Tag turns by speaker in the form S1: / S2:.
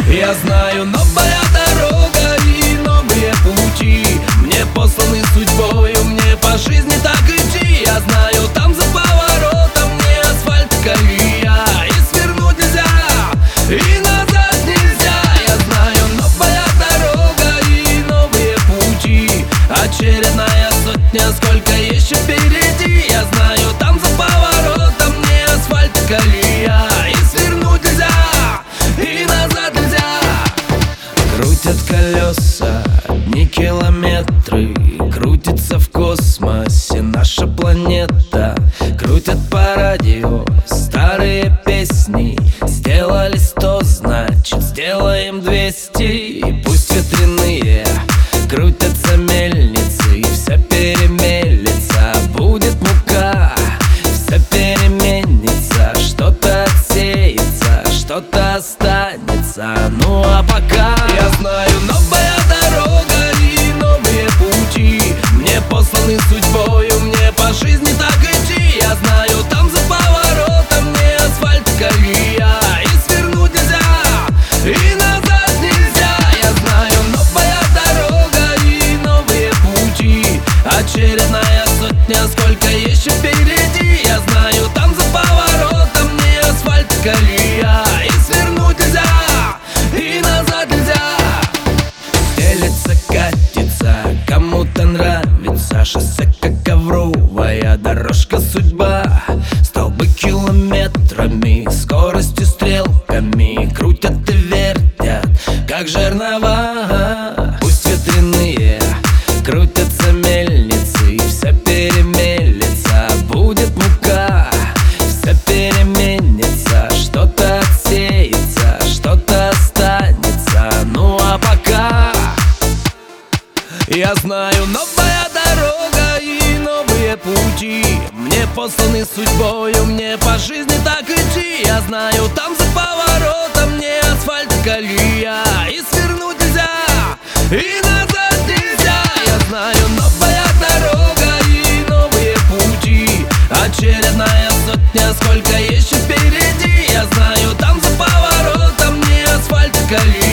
S1: Я знаю, новая дорога и новые пути мне посланы судьбою, мне по жизни так идти. Я знаю, там за поворотом не асфальт, колея, и свернуть нельзя, и назад нельзя. Я знаю, новая дорога и новые пути, очередная сотня, сколько еще впереди. Я знаю, там за поворотом не асфальт, колея, и свернуть нельзя, и назад нельзя. Крутят колеса, дни, километры, крутится в космосе наша планета. Крутят по радио старые песни, сделали 100, значит сделаем 200. И пусть ветряные крутятся мельницы, и вся перемелится, будет мука, вся переменится, что-то отсеется, что-то останется. Ну а пока я знаю, новая дорога и новые пути мне посланы судьбою, мне по жизни так идти. Я знаю, там за поворотом не асфальт, колея, и свернуть нельзя, и назад нельзя. Я знаю, новая дорога и новые пути, очередная сотня, сколько еще впереди. Я знаю, там за поворотом не асфальт, колея, и свернуть нельзя, и назад нельзя. Стелется, катится, кому-то нравится шоссе, как ковровая дорожка судьба. Столбы километрами, скоростью стрелками крутят и вертят, как жернова. Пусть ветряные крутятся мельницы, и вся перемелится, будет мука, вся переменится, что-то отсеется, что-то останется. Ну а пока я знаю, новая дорога и новые пути мне посланы судьбою, мне по жизни так идти. Я знаю, там за поворотом не асфальт, колея, и свернуть нельзя, и назад нельзя. Я знаю, новая дорога и новые пути, очередная сотня, сколько еще впереди. Я знаю, там за поворотом не асфальт, колея,